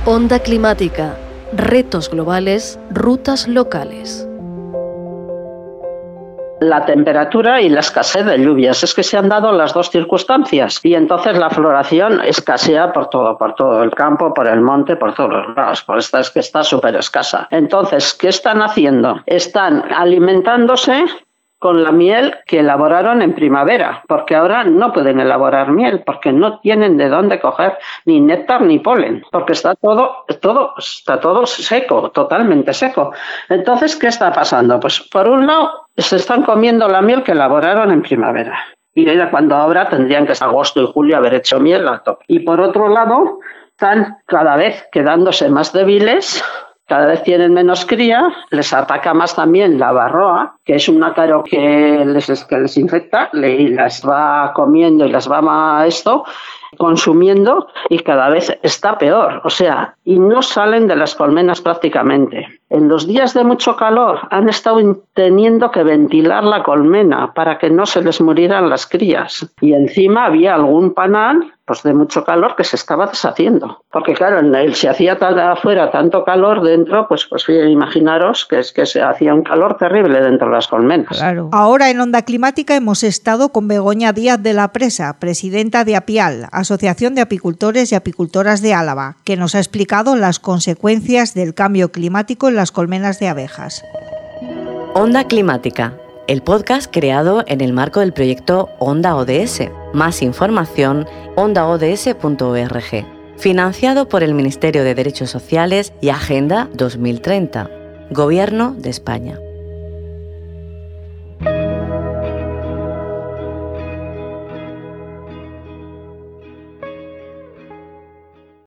Onda climática, retos globales, rutas locales. La temperatura y la escasez de lluvias. Es que se han dado las dos circunstancias y entonces la floración escasea por todo el campo, por el monte, por todos los lados. Por esta es que está súper escasa. Entonces, ¿qué están haciendo? Están alimentándose con la miel que elaboraron en primavera, porque ahora no pueden elaborar miel, porque no tienen de dónde coger ni néctar ni polen, porque está todo seco, totalmente seco. Entonces, ¿qué está pasando? Pues por un lado se están comiendo la miel que elaboraron en primavera, y era cuando ahora tendrían que agosto y julio haber hecho miel a tope. Y por otro lado, están cada vez quedándose más débiles. Cada vez tienen menos cría, les ataca más también la varroa, que es un ácaro que les infecta y las va comiendo y las va consumiendo, y cada vez está peor. O sea, y no salen de las colmenas prácticamente. En los días de mucho calor han estado teniendo que ventilar la colmena para que no se les murieran las crías. Y encima había algún panal de mucho calor que se estaba deshaciendo. Porque claro, se hacía afuera tanto calor, dentro, pues imaginaros que se hacía un calor terrible dentro de las colmenas. Claro. Ahora en Onda Climática hemos estado con Begoña Díaz de la Presa, presidenta de APIAL, Asociación de Apicultores y Apicultoras de Álava, que nos ha explicado las consecuencias del cambio climático en las colmenas de abejas. Onda Climática, el podcast creado en el marco del proyecto Onda ODS. Más información, ondaods.org. Financiado por el Ministerio de Derechos Sociales y Agenda 2030. Gobierno de España.